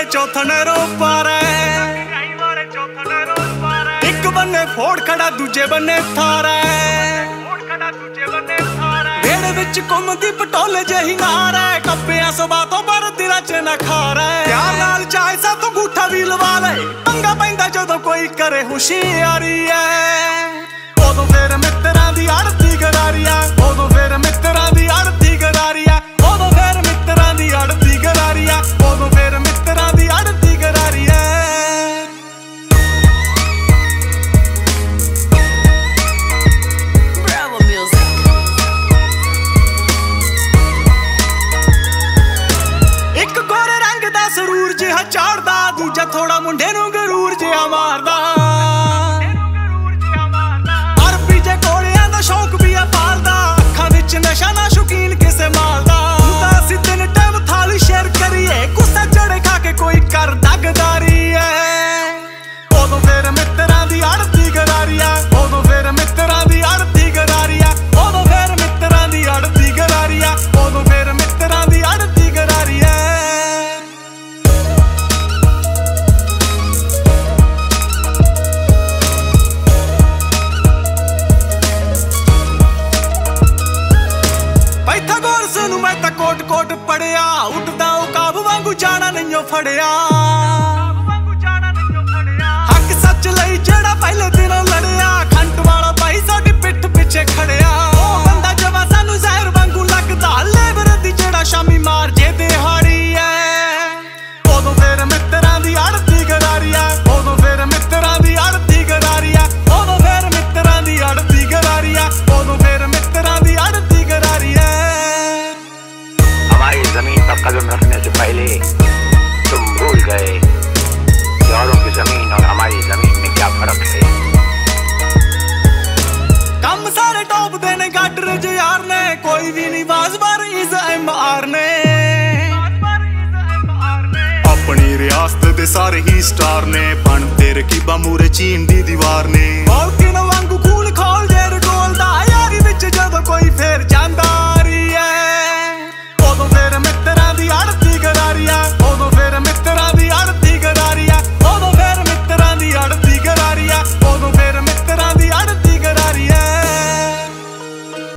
चौथने रो पारे एक बन्ने फोड़ खड़ा दूजे बन्ने थारे वेड़े विच घुमदी पटोले जही नार है कप्पियां सुबह तो पर दिला च न खार है प्यार नाल चाहे सा तो गूठा भी लवा ले पंगा पैंदा जदों कोई करे होशियारी है उदों फिर मित्रां दी अड़ती गरारी है उदों फिर मित्रां दी अड़ती गरारी है उदों फिर मित्रां दी अड़ती गरारी है उदों फिर मित्रां दी अड़ती गरारी है ਜ਼ਰੂਰ ਜਿਹਾ ਚਾੜਦਾ ਦੂਜਾ ਥੋੜਾ ਮੁੰਡੇ ਨੂੰ ਗਰੂਰ ਜਿਹਾ ਮਾਰਦਾ ਅਰਬੀ ਜੇ ਕੋਲਿਆਂ ਦਾ ਸ਼ੌਕ ਵੀ ਆ ਪਾਲਦਾ ਅੱਖਾਂ ਵਿੱਚ ਨਸ਼ਾ ਨਾ ਸ਼ੌਕੀਨ ਕਿਸੇ ਮਾਲ ਦਾ ਤਾਂ ਅਸੀਂ ਤਿੰਨ ਟਾਈਮ ਥਾਲੀ ਸ਼ੇਅਰ ਕਰੀਏ ਗੁੱਸਾ ਚੜੇ ਖਾ ਕੇ ਕੋਈ ਕਰਦਾ ਗਦਾਰੀ ਐ ਉਦੋਂ ਫਿਰ ਮਿੱਤਰਾਂ ਦੀ ਅੜਤੀ ਗਰਾਰੀ ਐ ਉਦੋਂ ਫਿਰ ਮਿੱਤਰਾਂ ਦੀ ਅੜਤੀ ਗਰਾਰੀ ਐ ਉਦੋਂ ਫਿਰ ਮਿੱਤਰਾਂ ਦੀ ਅੜਤੀ ਗਰਾਰੀ ਐ ਉਦੋਂ ਫਿਰ ਮਿੱਤਰਾਂ ਦੀ ਅੜਤੀ ਗਰਾਰੀ ਐ मैं तो कोट कोट पढ़िया उठदा काब वांगू जाना नहीं फड़िया हक सच लई जेड़ा पहले दिनों लड़िया खंड वाला भाई साडी पिठ पिछे खड़िया ओ बंदा जवा सानू जहर वांगू लगदा लेबर दी जेड़ा शामी मार जे दिहाड़ी है उदों फिर मित्रां दी अड़ती गरारी है उदों फिर मित्रां दी अड़ती गरारी है उदों फिर मित्रां दी अड़ती गरारी है उदों फिर मित्रां दी अड़ती गरारी है हमारी जमीन पर कदम रखने से पहले तुम भूल गए कि औरों की जमीन और हमारी जमीन में क्या फर्क है कम सारे टॉप देने गाटर यार ने कोई भी नहीं बाजबार इज MR ने अपनी रियासत दे सारे ही स्टार ने बन तेरे की बमूरे चीन दी दीवार ने